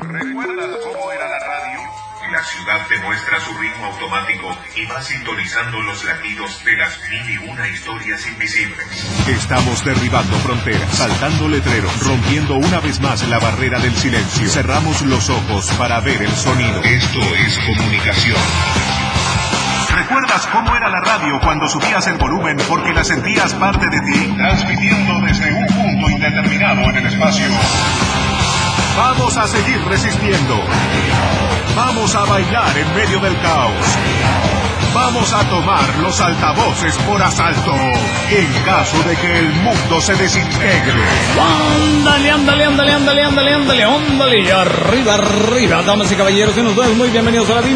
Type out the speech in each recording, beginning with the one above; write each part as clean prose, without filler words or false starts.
¿Recuerdas cómo era la radio? La ciudad te muestra su ritmo automático y va sintonizando los latidos de las mil y una historias invisibles. Estamos derribando fronteras, saltando letreros, rompiendo una vez más la barrera del silencio. Cerramos los ojos para ver el sonido. Esto es comunicación. ¿Recuerdas cómo era la radio cuando subías el volumen porque la sentías parte de ti? Transmitiendo desde un punto indeterminado en el espacio. Vamos a seguir resistiendo. Vamos a bailar en medio del caos. Vamos a tomar los altavoces por asalto en caso de que el mundo se desintegre. Ándale, ándale, ándale, ándale, ándale, ándale, ándale. Arriba, arriba, damas y caballeros, y nos vemos muy bienvenidos a la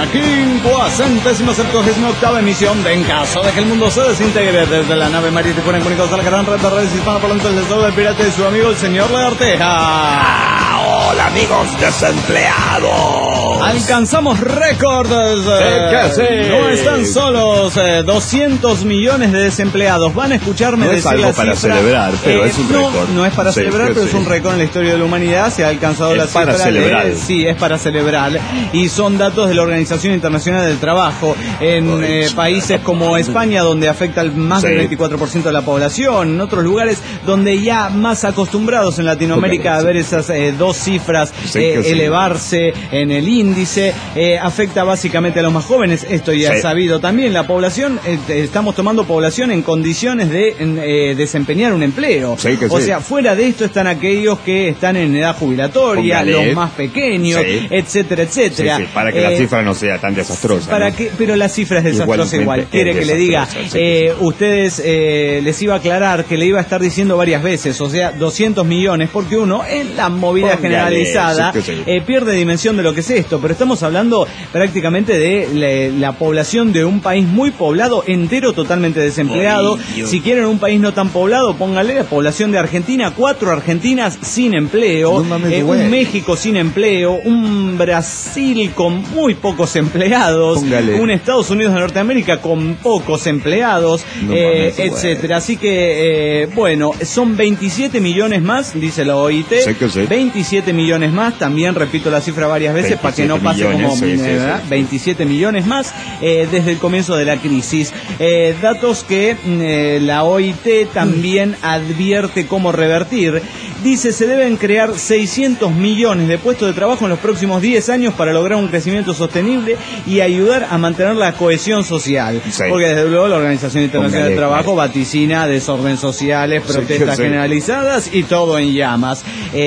1558ª emisión de En caso de que el mundo se desintegre, desde la nave marítima comunicados a la gran red de redes hispana por el estado del pirata y su amigo el señor Lagarteja. Hola amigos desempleados. Alcanzamos récords. Sí. No están solos. 200 millones de desempleados. Van a escucharme no decir es algo la para cifra. celebrar, pero es un récord. No es para celebrar, pero es un récord en la historia de la humanidad. Se ha alcanzado la cifra. Es para celebrar. Sí, es para celebrar. Y son datos de la Organización Internacional del Trabajo. En países como España, donde afecta al más del 24% de la población. En otros lugares donde ya más acostumbrados en Latinoamérica a ver esas dos cifras elevarse en el índice, afecta básicamente a los más jóvenes. Esto ya es sabido también. La población, estamos tomando población en condiciones de desempeñar un empleo. O sea, fuera de esto están aquellos que están en edad jubilatoria, los más pequeños, etcétera, etcétera. Para que la cifra no sea tan desastrosa. Pero la cifra es desastrosa igual. Quiere que le diga, ustedes les iba a aclarar que le iba a estar diciendo varias veces, o sea, 200 millones, porque uno en la movida generalizada pierde dimensión de lo que es esto, pero estamos hablando prácticamente de la población de un país muy poblado, entero, totalmente desempleado. Si quieren un país no tan poblado, póngale la población de Argentina, 4 Argentinas sin empleo, un México sin empleo, un Brasil con muy pocos empleados, un Estados Unidos de Norteamérica con pocos empleados, etcétera. Así que, bueno, son 27 millones más, dice la OIT, 27 millones más, también repito la cifra varias veces para que no pase como 27 millones más desde el comienzo de la crisis. Datos que la OIT también advierte cómo revertir. Dice, se deben crear 600 millones de puestos de trabajo en los próximos 10 años para lograr un crecimiento sostenible y ayudar a mantener la cohesión social. Porque desde luego la Organización Internacional del Trabajo vaticina desorden sociales, protestas generalizadas y todo en llamas.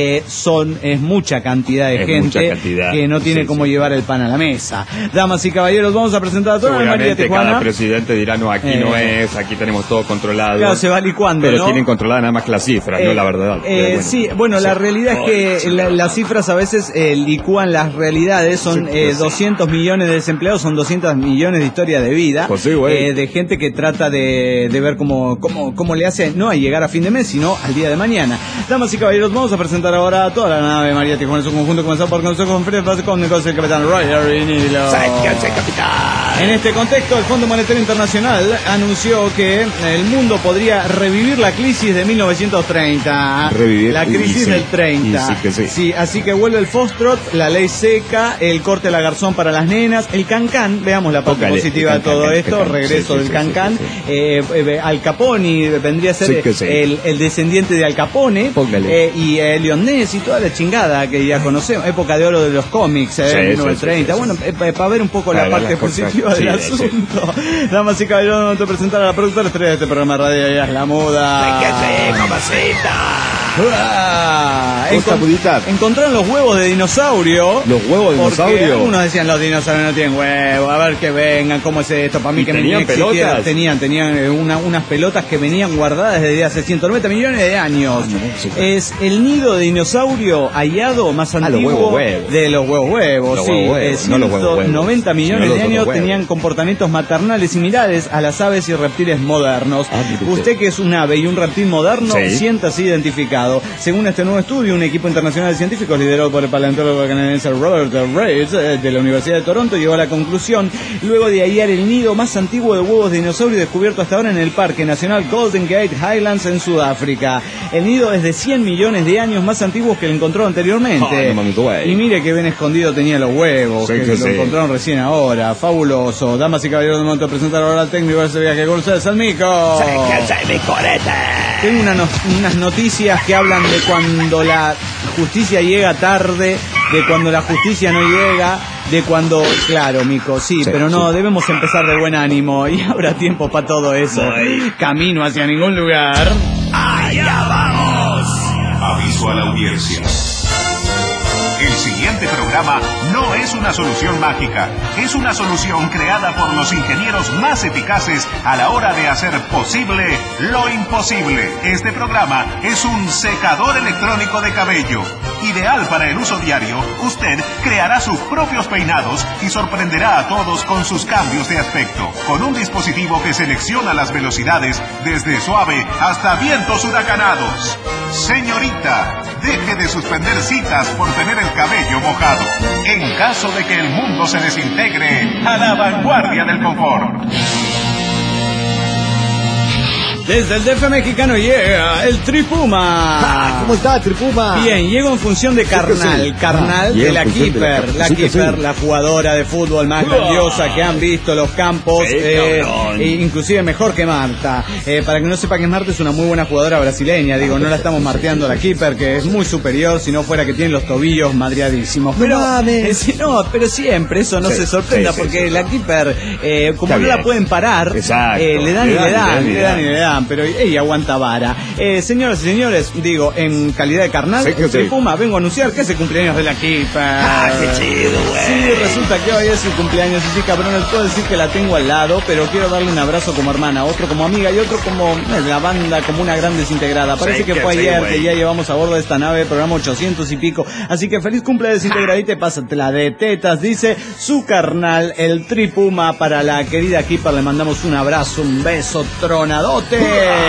Es mucha cantidad de gente que no tiene cómo llevar el pan a la mesa. Damas y caballeros, vamos a presentar a toda la María Tijuana. Cada presidente dirá, no, aquí no es, aquí tenemos todo controlado. Claro, se va licuando, pero tienen controlada nada más que las cifras, no la verdad. Sí, bueno, la realidad es que las cifras a veces licúan las realidades. Son 200 millones de desempleados, son 200 millones de historias de vida, de gente que trata de ver cómo le hace, no a llegar a fin de mes, sino al día de mañana. Damas y caballeros, vamos a presentar ahora a toda la nave María Tijuana en su conjunto, comenzado por Consejo con el capitán Roger Vinilo. En este contexto, el Fondo Monetario Internacional anunció que el mundo podría revivir la crisis de 1930. La crisis del 30. Sí, así que vuelve el Foxtrot, la ley seca, el corte a la garzón para las nenas, el cancán, veamos la parte positiva de todo esto, regreso del cancán. Al Capone vendría a ser el descendiente de Al Capone, y Leon Ness y toda la chingada que ya conocemos, época de oro de los cómics, 1930. Bueno, para ver un poco la parte positiva del asunto. Damas y caballeros, vamos a presentar a la productora estrella de este programa de radio, ella es la muda. Encontraron los huevos de dinosaurio. ¿Los huevos de dinosaurio? Algunos decían los dinosaurios no tienen huevos, a ver que vengan, cómo es esto. Para mí que ¿Tenían pelotas? Tenían unas pelotas que venían guardadas desde hace 190 millones de años. Es el nido de dinosaurio hallado más antiguo de los huevos. 190 millones de años tenían comportamientos maternales similares a las aves y reptiles modernos. Usted que es un ave y un reptil moderno, siéntase identificado. Según este nuevo estudio, un equipo internacional de científicos liderado por el paleontólogo canadiense Robert Reid de la Universidad de Toronto llegó a la conclusión, luego de hallar el nido más antiguo de huevos de dinosaurio descubierto hasta ahora en el Parque Nacional Golden Gate Highlands en Sudáfrica. El nido es de 100 millones de años, más antiguos que el encontrado anteriormente. Y mire que bien escondido tenía los huevos, que lo encontraron recién ahora. Fabuloso. Damas y caballeros, de momento de presentar ahora al técnico de ese viaje con ustedes, al Mico. Tengo unas noticias que hablan de cuando la justicia llega tarde, de cuando la justicia no llega, de cuando... Claro, Mico, sí, pero no, debemos empezar de buen ánimo y habrá tiempo para todo eso. Camino hacia ningún lugar. ¡Allá vamos! Aviso a la audiencia. El siguiente programa no es una solución mágica, es una solución creada por los ingenieros más eficaces a la hora de hacer posible lo imposible. Este programa es un secador electrónico de cabello. Ideal para el uso diario, usted creará sus propios peinados y sorprenderá a todos con sus cambios de aspecto. Con un dispositivo que selecciona las velocidades desde suave hasta vientos huracanados. Señorita, deje de suspender citas por tener el cabello mojado. En caso de que el mundo se desintegre, a la vanguardia del confort. Desde el DF mexicano llega el Tripuma. ¿Cómo está, Tripuma? Bien, llego en función de carnal. Carnal de la Keeper. La Keeper, la jugadora de fútbol más grandiosa que han visto los campos. Inclusive mejor que Marta. Para que no sepa que Marta es una muy buena jugadora brasileña. Digo, no la estamos marteando a la Keeper, que es muy superior, si no fuera que tiene los tobillos madreadísimos. Pero, pero siempre eso no se sorprenda, porque la Keeper, como no la pueden parar, le dan. Pero ella aguanta vara. Señoras y señores, digo, en calidad de carnal, Tripuma, vengo a anunciar que es el cumpleaños de la Keeper. ¡Qué chido, güey! Sí, resulta que hoy es su cumpleaños, y sí, cabrón, les puedo decir que la tengo al lado, pero quiero darle un abrazo como hermana, otro como amiga y otro como la banda, como una gran desintegrada. Parece que fue ayer que ya llevamos a bordo de esta nave, programa 800 y pico. Así que feliz cumple desintegradita y pásatela de tetas, dice su carnal, el Tripuma. Para la querida Keeper le mandamos un abrazo, un beso tronadote.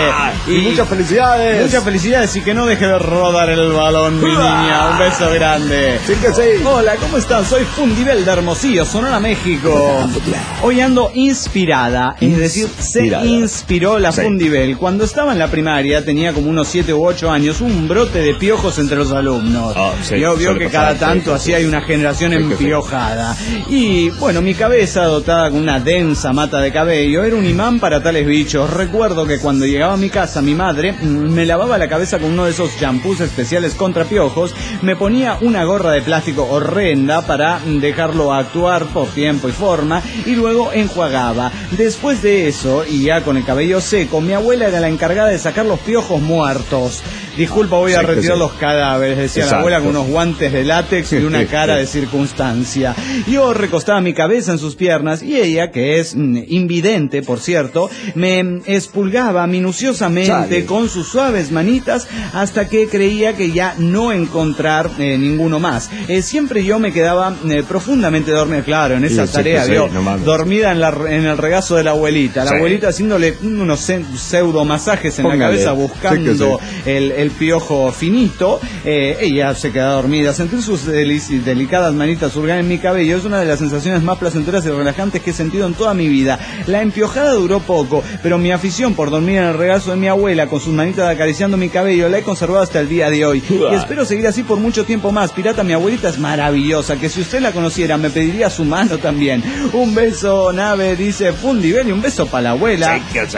Y muchas felicidades. Muchas felicidades y que no deje de rodar el balón, mi niña. Un beso grande. Sí que sí. Hola, ¿cómo están? Soy Fundivel de Hermosillo, Sonora, México. Hoy ando inspirada, es decir, se inspiró la Fundivel. Cuando estaba en la primaria, tenía como unos 7 u 8 años, un brote de piojos entre los alumnos. Y obvio que cada tanto así hay una generación empiojada. Y bueno, mi cabeza, dotada con una densa mata de cabello, era un imán para tales bichos. Recuerdo que cuando llegaba a mi casa, mi madre me lavaba la cabeza con uno de esos champús especiales contra piojos, me ponía una gorra de plástico horrenda para dejarlo actuar por tiempo y forma, y luego enjuagaba. Después de eso, y ya con el cabello seco, mi abuela era la encargada de sacar los piojos muertos. Disculpa, voy a retirar los cadáveres, decía la abuela con unos guantes de látex y una cara de circunstancia. Yo recostaba mi cabeza en sus piernas y ella, que es invidente, por cierto, me expulgaba minuciosamente con sus suaves manitas hasta que creía que ya no encontrar ninguno más. Siempre yo me quedaba profundamente dormida, claro, en esa tarea, dormida en el regazo de la abuelita. La abuelita haciéndole unos pseudo masajes en la cabeza buscando el piojo finito. Ella se queda dormida. Sentir sus delicadas manitas hurgar en mi cabello es una de las sensaciones más placenteras y relajantes que he sentido en toda mi vida. La empiojada duró poco, pero mi afición por dormir en el regazo de mi abuela con sus manitas acariciando mi cabello la he conservado hasta el día de hoy. Y espero seguir así por mucho tiempo más. Pirata, mi abuelita es maravillosa, que si usted la conociera me pediría su mano también. Un beso, nave, dice Fundivel, y un beso para la abuela.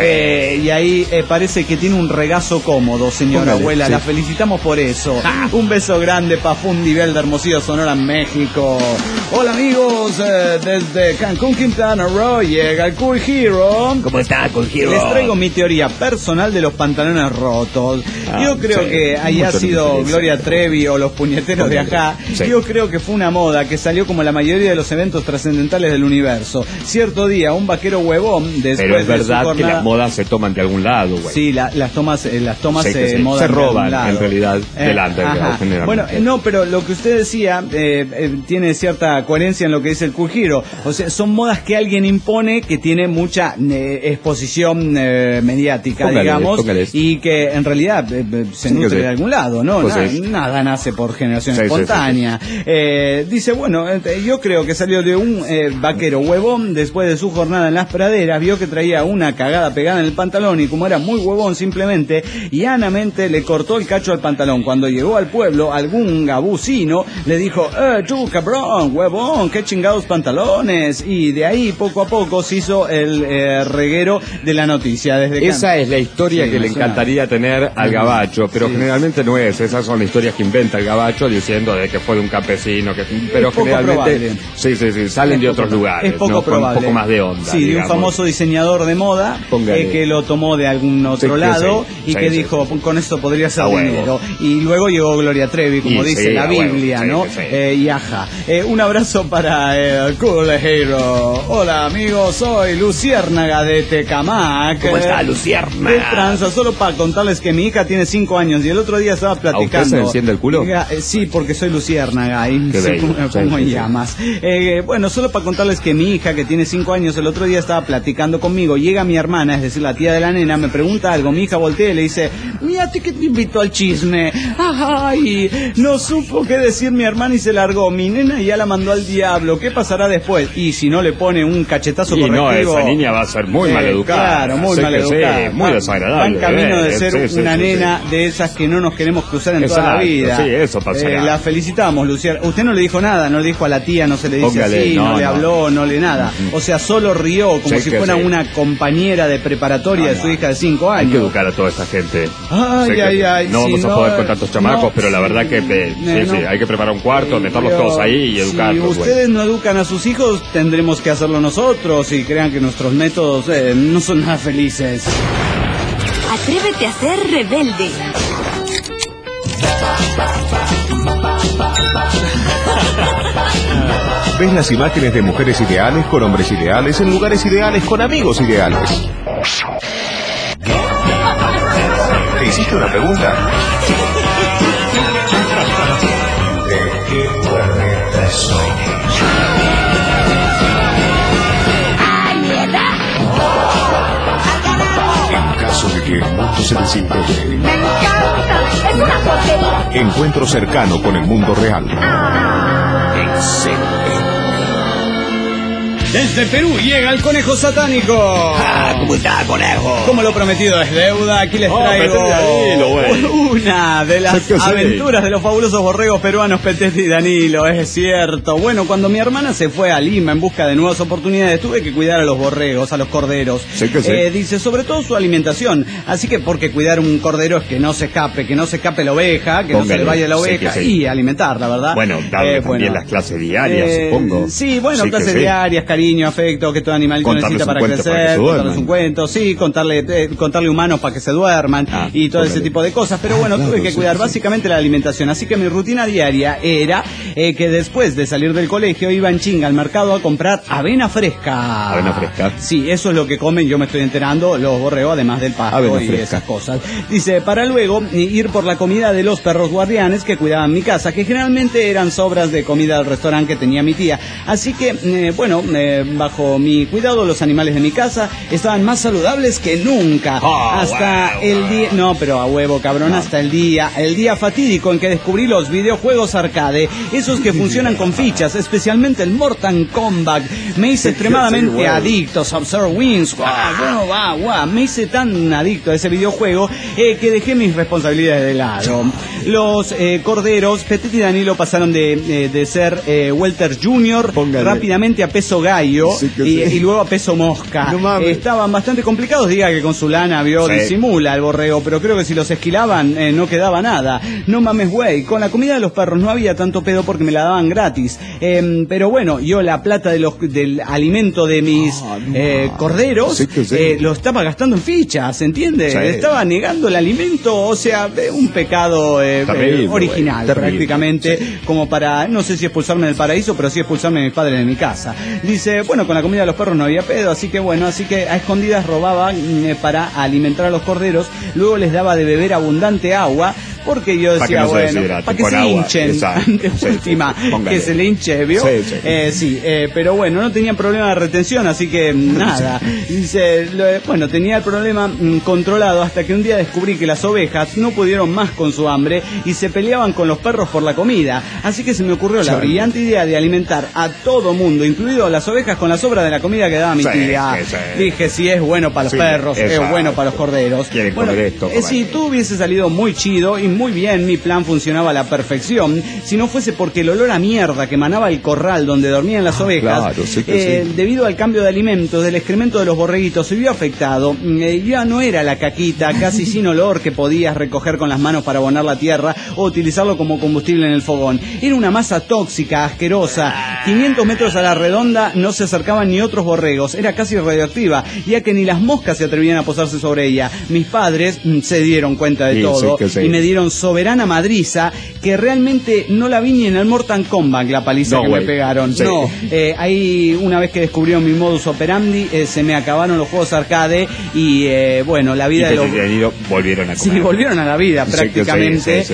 Y ahí parece que tiene un regazo cómodo, señora abuela. La felicitamos por eso. Un beso grande para Fundivel de Hermosillo, Sonora, México. Hola amigos, desde Cancún, Quintana Roo, llega el Cool Hero. ¿Cómo está, Cool Hero? Les traigo mi teoría personal de los pantalones rotos. Yo creo que haya sido Gloria Trevi o los puñeteros de acá. Yo creo que fue una moda que salió como la mayoría de los eventos trascendentales del universo. Cierto día, un vaquero huevón, después pero es de verdad su jornada, que las modas se toman de algún lado, güey. Sí, las tomas se se roban en realidad del underground generalmente. Bueno, no, pero lo que usted decía tiene cierta mucha coherencia en lo que dice el Cool Hero. O sea, son modas que alguien impone, que tiene mucha exposición mediática, digamos, y que en realidad se nutre de algún lado, ¿no? Nada nace por generación espontánea. Dice, bueno, yo creo que salió de un vaquero huevón después de su jornada en las praderas, vio que traía una cagada pegada en el pantalón y como era muy huevón simplemente, llanamente le cortó el cacho al pantalón. Cuando llegó al pueblo, algún gabucino le dijo, tú cabrón, huevón, qué chingados pantalones, y de ahí poco a poco se hizo el reguero de la noticia. Esa es la historia que le encantaría tener al gabacho, pero generalmente no es. Esas son las historias que inventa el gabacho diciendo de que fue de un campesino, pero generalmente salen de otros lugares, es poco probable. Un poco más de onda. Sí, digamos. De un famoso diseñador de moda que lo tomó de algún otro lado y que dijo, con esto podría ser dinero. Y luego llegó Gloria Trevi, como dice la Biblia, ¿no? Y ajá. Un abrazo para el Cool Hero. Hola amigos, soy Luciérnaga de Tecamac. ¿Cómo está Luciérnaga? De tranza, solo para contarles que mi hija tiene 5 años y el otro día estaba platicando. ¿A usted se enciende el culo? Sí, porque soy Luciérnaga y me pongo en llamas. Bueno, solo para contarles que mi hija, que tiene 5 años, el otro día estaba platicando conmigo. Llega mi hermana, es decir, la tía de la nena, me pregunta algo. Mi hija voltea y le dice, mira, ¿qué te invitó al chisme? Ay, no supo qué decir mi hermana y se largó. Mi nena ya la mandó al diablo. ¿Qué pasará después? Y si no le pone un cachetazo correctivo... no, esa niña va a ser muy maleducada. Claro, muy maleducada. Muy desagradable. Va en camino de ser una nena de esas que no nos queremos cruzar en toda la vida. Sí, eso pasará. La felicitamos, Lucía. Usted no le dijo nada, no le dijo a la tía, no se le dice así, no le habló, no le nada. O sea, solo rió como si fuera una compañera de preparatoria de su hija de 5 años. Hay que educar a toda esta gente. Ay. No vamos a poder con tantos chamacos, pero la verdad que hay que preparar un cuarto, meterlos todos ahí y educarlos. Si ustedes no educan a sus hijos, tendremos que hacerlo nosotros, y crean que nuestros métodos no son nada felices. Atrévete a ser rebelde. Ves las imágenes de mujeres ideales con hombres ideales en lugares ideales con amigos ideales. ¿Te hiciste una pregunta? ¿De qué planeta soy? En caso de que el mundo se desintegre. ¡Me encanta! ¡Es una porquería! Encuentro cercano con el mundo real. Excelente. Desde Perú llega el conejo satánico. ¿Cómo está, conejo? Como lo prometido es deuda, aquí les traigo una de las aventuras de los fabulosos borregos peruanos Petete y Danilo, es cierto. Bueno, cuando mi hermana se fue a Lima en busca de nuevas oportunidades, tuve que cuidar a los borregos, a los corderos. Dice, sobre todo su alimentación. Así que porque cuidar un cordero es que no se escape la oveja, que no se le vaya la oveja y alimentarla, ¿verdad? Bueno, darle también las clases diarias, supongo. Sí, bueno, clases diarias, cariño, afecto, que todo animalito necesita para crecer, contarles un cuento, contarle humanos para que se duerman y todo ese tipo de cosas. Pero bueno, tuve que cuidar básicamente la alimentación. Así que mi rutina diaria era que después de salir del colegio iba en chinga al mercado a comprar avena fresca. ¿Avena fresca? Sí, eso es lo que comen, yo me estoy enterando, los borregos, además del pasto y esas cosas. Dice, para luego ir por la comida de los perros guardianes que cuidaban mi casa, que generalmente eran sobras de comida del restaurante que tenía mi tía. Así que, bajo mi cuidado, los animales de mi casa estaban más saludables que nunca. Hasta el día... No, pero a huevo, cabrón, hasta el día fatídico en que descubrí los videojuegos arcade, esos que funcionan con fichas, especialmente el Mortal Kombat. Me hice extremadamente adicto, Sub-Zero Wings, me hice tan adicto a ese videojuego que dejé mis responsabilidades de lado. Los corderos, Petete y Danilo pasaron de ser Welter Junior rápidamente a peso gallo y luego a peso mosca. Estaban bastante complicados, diga que con su lana disimula el borrego, pero creo que si los esquilaban no quedaba nada. No mames, güey, con la comida de los perros no había tanto pedo porque me la daban gratis. Pero bueno, yo la plata del alimento de mis corderos lo estaba gastando en fichas, ¿entiendes? Estaba negando el alimento, o sea, un pecado original, prácticamente, como para, no sé si expulsarme del paraíso, pero sí expulsarme de mis padres de mi casa. Dice, bueno, con la comida de los perros no había pedo, así que a escondidas robaba para alimentar a los corderos, luego les daba de beber abundante agua, porque yo decía, para que se hinchen, de última, que se le hinche, ¿vio? Sí, pero bueno, no tenía problema de retención, así que nada. Dice, bueno, tenía el problema controlado hasta que un día descubrí que las ovejas no pudieron más con su hambre y se peleaban con los perros por la comida. Así que se me ocurrió la brillante idea de alimentar a todo mundo, incluido a las ovejas, con las sobras de la comida que daba mi tía. Dije, si es bueno para los perros, es bueno para los corderos. Bueno, si tú hubiese salido muy chido y muy bien, mi plan funcionaba a la perfección, si no fuese porque el olor a mierda que emanaba el corral donde dormían las ovejas, debido al cambio de alimentos del excremento de los borreguitos, se vio afectado. Ya no era la caquita casi sin olor que podías recoger con las manos para abonar la tierra o utilizarlo como combustible en el fogón. Era una masa tóxica, asquerosa. 500 metros a la redonda no se acercaban ni otros borregos. Era casi radioactiva, ya que ni las moscas se atrevían a posarse sobre ella. Mis padres se dieron cuenta de todo y me dieron soberana madriza, que realmente no la vi ni en el Mortal Kombat, la paliza que me pegaron. Ahí una vez que descubrieron mi modus operandi, se me acabaron los juegos arcade y bueno, la vida de los... volvieron a comer. Sí, volvieron a la vida prácticamente.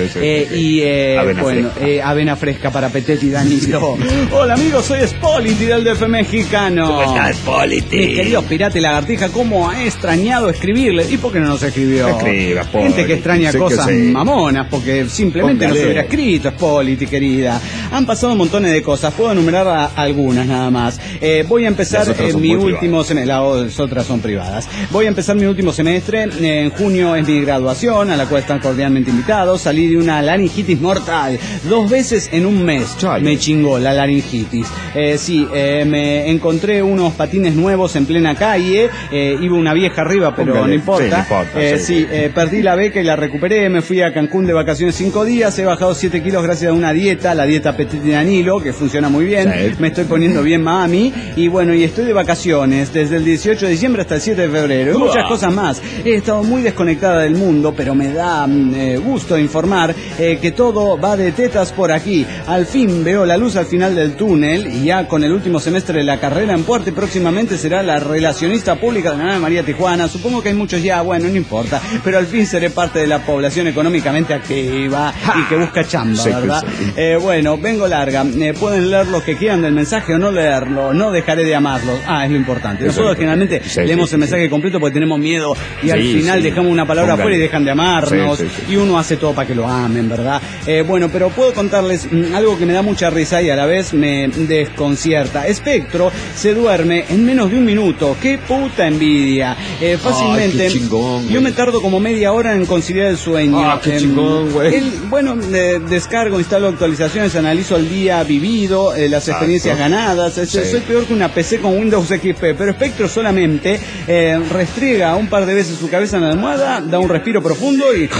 Avena fresca para Petete y Danilo. Hola amigos, soy Spolity del DF mexicano. ¿Cómo estás, Spolity? Mis queridos Pirata y Lagartija, ¿cómo ha extrañado escribirle? ¿Y por qué no nos escribió? Escriba, gente que extraña cosas mamonas, porque simplemente no se hubiera escrito, Spolity, querida. Han pasado montones de cosas, puedo enumerar algunas nada más. Voy a empezar mi último semestre, las otras son privadas. Voy a empezar mi último semestre, en junio es mi graduación, a la cual están cordialmente invitados. Salí de una laringitis mortal, 2 veces en un mes. Me chingó la laringitis. Me encontré unos patines nuevos en plena calle, iba una vieja arriba, pero no importa. Perdí la beca y la recuperé, me fui a Cancún de vacaciones 5 días, he bajado 7 kilos gracias a una dieta, la dieta Petit y Danilo, que funciona muy bien, me estoy poniendo bien mami, y bueno, y estoy de vacaciones desde el 18 de diciembre hasta el 7 de febrero, y muchas cosas más. He estado muy desconectada del mundo, pero me da gusto informar que todo va de tetas por aquí. Al fin veo la luz al final del túnel, y ya con el último semestre de la carrera en puerta, y próximamente será la relacionista pública de la Ana María Tijuana. Supongo que hay muchos ya, bueno, no importa, pero al fin seré parte de la población económicamente activa y que busca chamba, ¿verdad? Bueno, vengo larga, pueden leer lo que quieran del mensaje o no leerlo, no dejaré de amarlos. Es lo importante. Nosotros generalmente leemos el mensaje completo porque tenemos miedo y al final dejamos una palabra afuera y dejan de amarnos y uno hace todo para que lo amen, ¿verdad? Bueno, pero puedo contarles algo que me da mucha risa y a la vez me desconcierta. Espectro se duerme en menos de un minuto. ¡Qué puta envidia! Fácilmente, yo me tardo como media hora en conciliar el sueño. ¡Qué chingón, güey! Descargo, instalo actualizaciones, analizo el día vivido, las experiencias ganadas. Soy peor que una PC con Windows XP, pero Spectro solamente restriega un par de veces su cabeza en la almohada, da un respiro profundo y...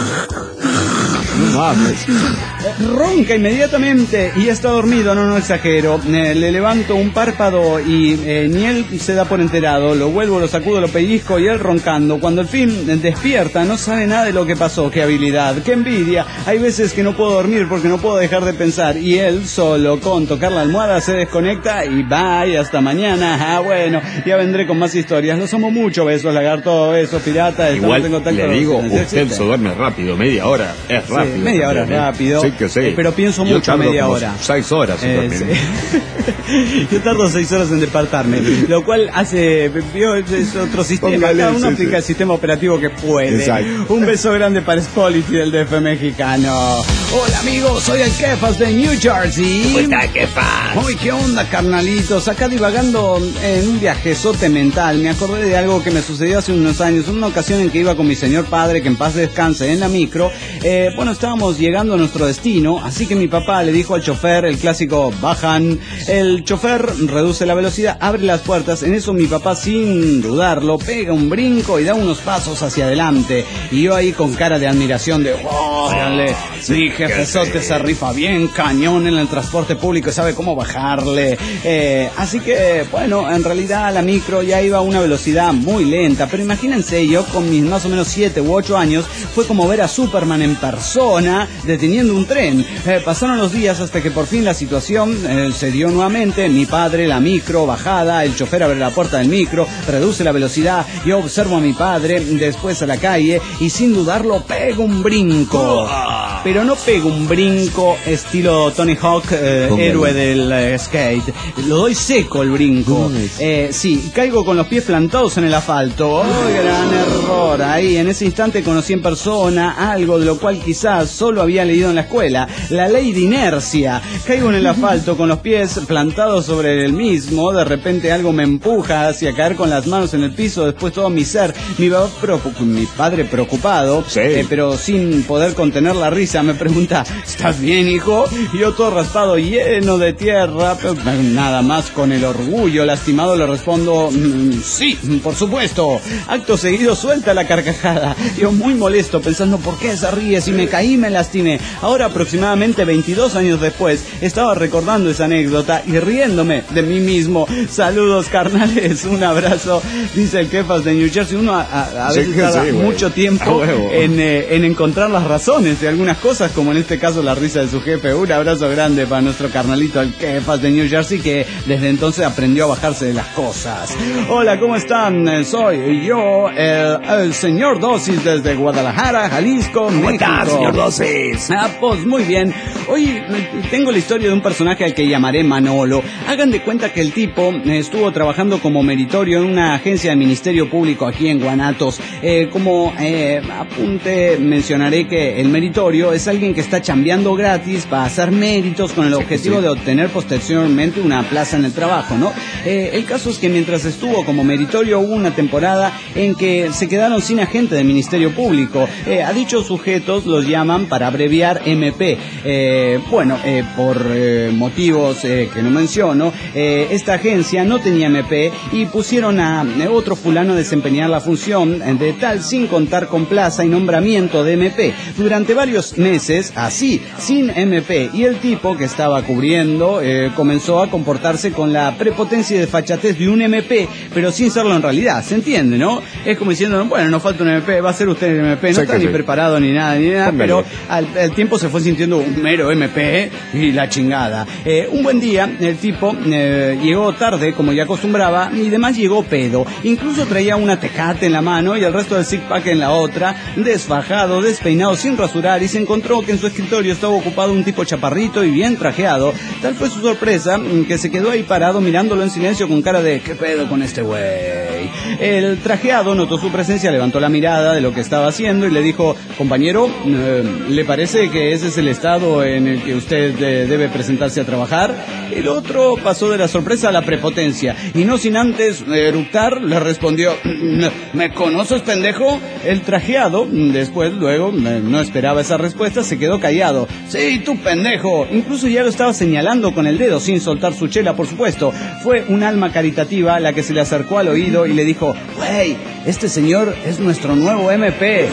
ronca inmediatamente y ya está dormido, no exagero. Le levanto un párpado y ni él se da por enterado. Lo vuelvo, lo sacudo, lo pellizco y él roncando. Cuando al fin despierta no sabe nada de lo que pasó. Qué habilidad, qué envidia. Hay veces que no puedo dormir porque no puedo dejar de pensar y él solo con tocar la almohada se desconecta y bye, hasta mañana. Bueno, ya vendré con más historias. Los amo mucho, besos lagarto, besos pirata. Igual le digo, usted se duerme rápido, media hora es rápido. Media hora rápido, pero pienso mucho media hora. 6 horas. Yo tardo 6 horas en despertarme, lo cual hace es otro sistema. Cada uno aplica el sistema operativo que puede. Exacto. Un beso grande para Spolity del DF mexicano. Hola amigos, soy el Kefas de New Jersey. ¿Cómo está, Kefas? Uy, ¿qué onda, carnalitos? Acá divagando en un viajezote mental. Me acordé de algo que me sucedió hace unos años. Una ocasión en que iba con mi señor padre, que en paz descanse, en la micro. Estábamos llegando a nuestro destino, así que mi papá le dijo al chofer el clásico bajan. El chofer reduce la velocidad, abre las puertas. En eso mi papá, sin dudarlo, pega un brinco y da unos pasos hacia adelante. Y yo ahí con cara de admiración de órale, sí, jefezote se rifa bien cañón en el transporte público y sabe cómo bajarle. Así que, bueno, en realidad la micro ya iba a una velocidad muy lenta, pero imagínense, yo con mis más o menos 7 u 8 años, fue como ver a Superman en persona deteniendo un tren. Pasaron los días hasta que por fin la situación se dio nuevamente. Mi padre, la micro, bajada, el chofer abre la puerta del micro, reduce la velocidad, yo observo a mi padre, después a la calle y sin dudarlo pego un brinco. Pero no pego un brinco estilo Tony Hawk, héroe del skate. Lo doy seco el brinco. Sí, caigo con los pies plantados en el asfalto. ¡Oh, gran error! Ahí, en ese instante conocí en persona algo de lo cual quizás solo había leído en la escuela. La ley de inercia. Caigo en el asfalto con los pies plantados sobre el mismo. De repente algo me empuja hacia caer con las manos en el piso. Después todo mi ser. Mi padre preocupado, sí, pero sin poder contener la risa, me pregunta: ¿estás bien, hijo? Y yo todo raspado, lleno de tierra, pero nada más con el orgullo lastimado le respondo: sí, por supuesto. Acto seguido suelta la carcajada. Yo muy molesto, pensando: ¿por qué se ríe? Si me caí, me lastimé. Ahora, aproximadamente 22 años después, estaba recordando esa anécdota y riéndome de mí mismo. Saludos, carnales, un abrazo, dice el Kefas de New Jersey. Uno a veces tarda mucho tiempo en encontrar las razones de algunas cosas, como en este caso la risa de su jefe. Un abrazo grande para nuestro carnalito, el Kefas de New Jersey, que desde entonces aprendió a bajarse de las cosas. Hola, ¿cómo están? Soy yo, el señor Dosis, desde Guadalajara, Jalisco, México. ¿Cómo estás, señor Dosis? Pues muy bien. Hoy tengo la historia de un personaje al que llamaré Manolo. Hagan de cuenta que el tipo estuvo trabajando como meritorio en una agencia del Ministerio Público aquí en Guanatos. Como apunte, mencionaré que el meritorio es alguien que está chambeando gratis para hacer méritos con el objetivo de obtener posteriormente una plaza en el trabajo, ¿no? El caso es que mientras estuvo como meritorio hubo una temporada en que se quedaron sin agente del Ministerio Público. A dichos sujetos los llaman, para abreviar, MP. Por motivos que no menciono, esta agencia no tenía MP y pusieron a otro fulano a desempeñar la función de tal, sin contar con plaza y nombramiento de MP. Durante varios meses, así, sin MP, y el tipo que estaba cubriendo comenzó a comportarse con la prepotencia y desfachatez de un MP, pero sin serlo en realidad. ¿Se entiende, no? Es como diciendo: bueno, nos falta un MP, va a ser usted el MP, no está ni preparado ni nada, pero al tiempo se fue sintiendo un mero MP y la chingada. Un buen día, el tipo llegó tarde, como ya acostumbraba, y además llegó pedo. Incluso traía una Tecate en la mano y el resto del six pack en la otra, desfajado, despeinado, sin rasurar, y se encontró que en su escritorio estaba ocupado un tipo chaparrito y bien trajeado. Tal fue su sorpresa que se quedó ahí parado mirándolo en silencio con cara de: ¿qué pedo con este güey? El trajeado notó su presencia, levantó la mirada de lo que estaba haciendo y le dijo: compañero, ¿le parece que ese es el estado en el que usted debe presentarse a trabajar? El otro pasó de la sorpresa a la prepotencia y no sin antes eructar le respondió: ¿me conoces, pendejo? El trajeado, luego no esperaba esa respuesta, se quedó callado. Sí, tú pendejo. Incluso ya lo estaba señalando con el dedo, sin soltar su chela, por supuesto. Fue un alma caritativa la que se le acercó al oído y le dijo: güey, este señor es nuestro nuevo MP.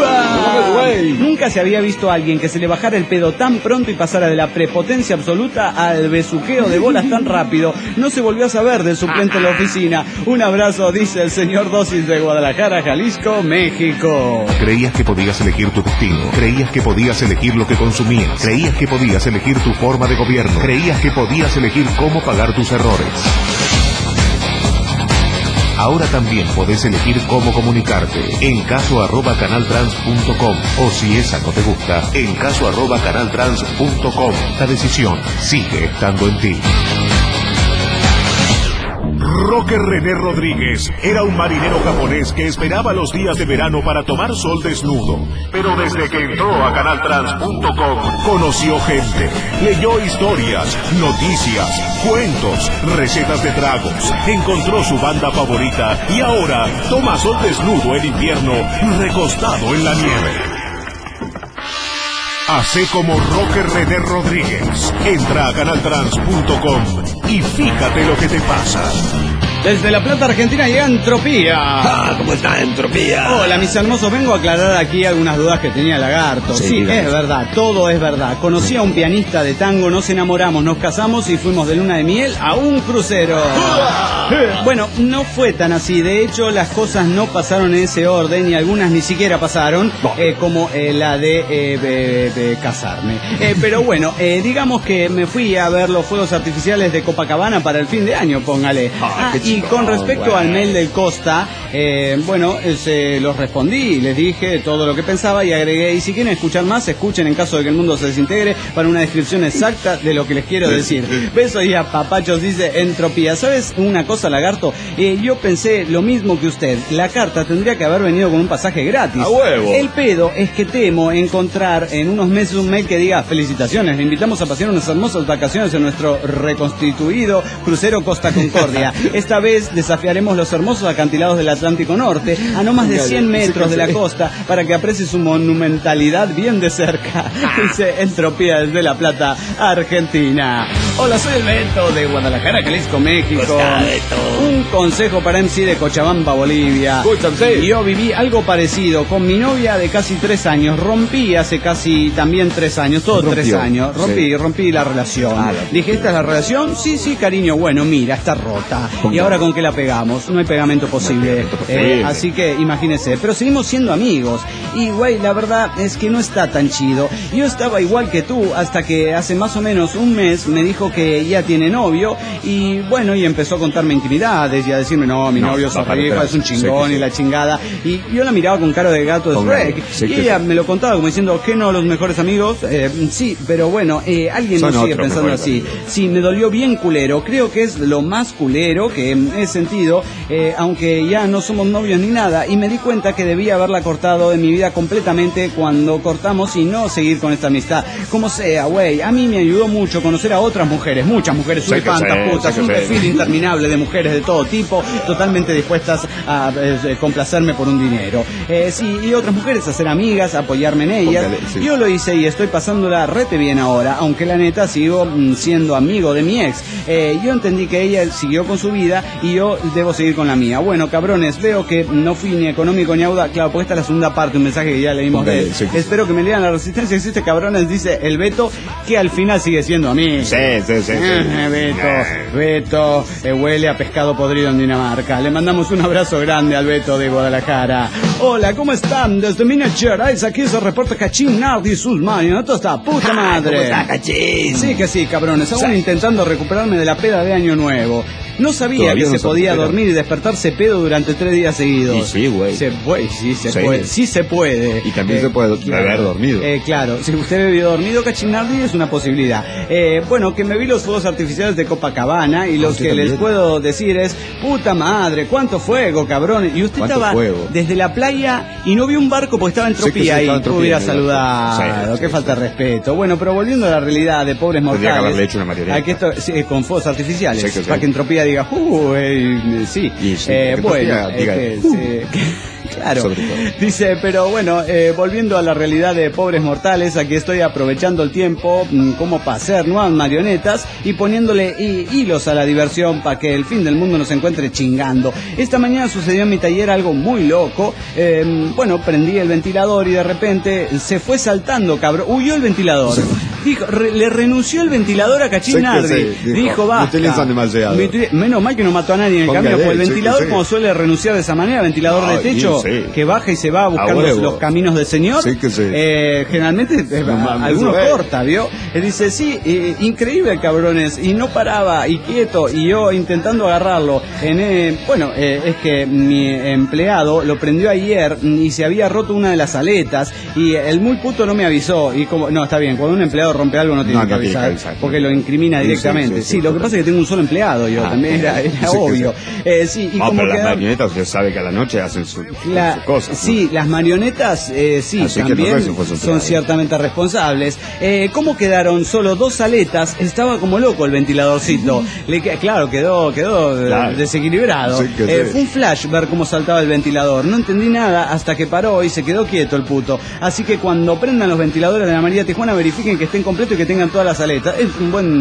Nunca se había visto a alguien que se le bajara el pedo tan pronto y pasara de la prepotencia absoluta al besuqueo de bolas tan rápido. No se volvió a saber del suplente en la oficina. Un abrazo, dice el señor Dosis de Guadalajara, Jalisco, México. Creías que podías elegir tu destino. Creías que podías elegir lo que consumías. Creías que podías elegir tu forma de gobierno. Creías que podías elegir cómo pagar tus errores. Ahora también podés elegir cómo comunicarte. En caso@canaltrans.com, o si esa no te gusta, en caso@canaltrans.com. La decisión sigue estando en ti. Roque René Rodríguez era un marinero japonés que esperaba los días de verano para tomar sol desnudo. Pero desde que entró a canaltrans.com conoció gente, leyó historias, noticias, cuentos, recetas de tragos, encontró su banda favorita y ahora toma sol desnudo en invierno, recostado en la nieve. Hacé como Roque René Rodríguez. Entra a canaltrans.com y fíjate lo que te pasa. Desde La Plata, Argentina, llega Entropía. Ah, ¿cómo está Entropía? Hola, mis hermosos, vengo a aclarar aquí algunas dudas que tenía Lagarto. Sí, es verdad, todo es verdad. Conocí a un pianista de tango, nos enamoramos, nos casamos y fuimos de luna de miel a un crucero. Bueno, no fue tan así. De hecho, las cosas no pasaron en ese orden y algunas ni siquiera pasaron, como la de casarme. Pero bueno, digamos que me fui a ver los fuegos artificiales de Copacabana para el fin de año, póngale. Y con respecto al mail del Costa, se los respondí, les dije todo lo que pensaba y agregué, y si quieren escuchar más, escuchen en caso de que el mundo se desintegre para una descripción exacta de lo que les quiero decir. Besos y apapachos, dice Entropía. ¿Sabes una cosa, Lagarto? Yo pensé lo mismo que usted. La carta tendría que haber venido con un pasaje gratis. ¡A huevo! El pedo es que temo encontrar en unos meses un mail que diga: felicitaciones, le invitamos a pasear unas hermosas vacaciones en nuestro reconstituido crucero Costa Concordia. Esta vez desafiaremos los hermosos acantilados del Atlántico Norte a no más de 100 metros de la costa para que aprecie su monumentalidad bien de cerca. Dice Entropía desde La Plata, Argentina. Hola, soy el Beto de Guadalajara, Jalisco, México. Un consejo para MC de Cochabamba, Bolivia. Yo viví algo parecido con mi novia de casi 3 años. Rompí hace casi también 3 años, todos 3 años. Rompí la relación. Dije, ¿esta es la relación? Sí, cariño. Bueno, mira, está rota. ¿Y ahora con qué la pegamos? No hay pegamento posible. Así que imagínese. Pero seguimos siendo amigos. Y güey, la verdad es que no está tan chido. Yo estaba igual que tú hasta que hace más o menos un mes me dijo que ya tiene novio. Y bueno, y empezó a contarme intimidades y a decirme, no, mi novio es un chingón y la chingada. Y yo la miraba con cara de gato de Shrek. Y ella me lo contaba como diciendo, ¿qué no los mejores amigos? Sí, pero bueno, alguien no sigue pensando así. Sí, me dolió bien culero. Creo que es lo más culero que he sentido, aunque ya no somos novios ni nada. Y me di cuenta que debía haberla cortado de mi vida completamente cuando cortamos y no seguir con esta amistad. Como sea, güey, a mí me ayudó mucho conocer a otras mujeres, muchas mujeres subipantas, putas, un desfile interminable de mujeres de todo tipo, totalmente dispuestas a complacerme por un dinero. Y otras mujeres a ser amigas, a apoyarme en ellas. Yo lo hice y estoy pasándola rete bien ahora, aunque la neta sigo siendo amigo de mi ex. Yo entendí que ella siguió con su vida y yo debo seguir con la mía. Bueno, cabrones, veo que no fui ni económico ni audaz. Claro, porque esta es la segunda parte, un mensaje que ya leímos de él. Espero que me lean. La resistencia existe, cabrones, dice el Beto, que al final sigue siendo amigo. Beto, huele a pescado podrido en Dinamarca. Le mandamos un abrazo grande al Beto de Guadalajara. Hola, ¿cómo están? Desde Minas Gerais, aquí se reporta Cachín Nardi y sus marionetas. ¡Esta puta madre! ¿Cómo está, Cachín? Sí que sí, cabrones. Aún intentando recuperarme de la peda de Año Nuevo. No sabía que se podía dormir y despertarse pedo durante 3 días seguidos. Y sí, güey. Puede. Sí se puede. Y también se puede beber dormido. Claro, si usted bebió dormido, Cachinardi, es una posibilidad. Bueno, que me vi los fuegos artificiales de Copacabana y los que también les puedo decir es, puta madre, cuánto fuego, cabrón. Y usted estaba desde la playa y no vio un barco porque estaba Entropía ahí. Hubiera saludado. Qué falta de respeto. Bueno, pero volviendo a la realidad de pobres mortales. Tendría que haberle hecho una marioneta. Aquí con fuegos artificiales. Para que Entropía diga, sí. Claro, dice, pero bueno, volviendo a la realidad de pobres mortales, aquí estoy aprovechando el tiempo como para hacer nuevas marionetas y poniéndole hilos a la diversión para que el fin del mundo nos encuentre chingando. Esta mañana sucedió en mi taller algo muy loco. Prendí el ventilador y de repente se fue saltando, cabrón. Huyó el ventilador. Dijo, le renunció el ventilador a Cachín Nardi. Dijo, basta. Menos mal que no mató a nadie en el camino, porque el ventilador, como suele renunciar de esa manera, ventilador de techo, que baja y se va buscando los caminos del señor. Generalmente algunos corta, ¿vio? Dice, increíble, cabrones, y no paraba, y quieto, y yo intentando agarrarlo. Es que mi empleado lo prendió ayer y se había roto una de las aletas, y el muy puto no me avisó. Y como, no, está bien, cuando un empleado rompe algo no tiene que avisar, porque lo incrimina directamente. Sí, lo que pasa es que tengo un solo empleado, yo también era obvio. Pero las marionetas usted sabe que a la noche hacen sus cosas. Sí, las marionetas también son ciertamente responsables. ¿Cómo quedaron solo 2 aletas? Estaba como loco el ventiladorcito. Quedó desequilibrado. Fue un flash ver cómo saltaba el ventilador. No entendí nada hasta que paró y se quedó quieto el puto. Así que cuando prendan los ventiladores de la María Tijuana, verifiquen que estén bien completo y que tengan todas las aletas. Es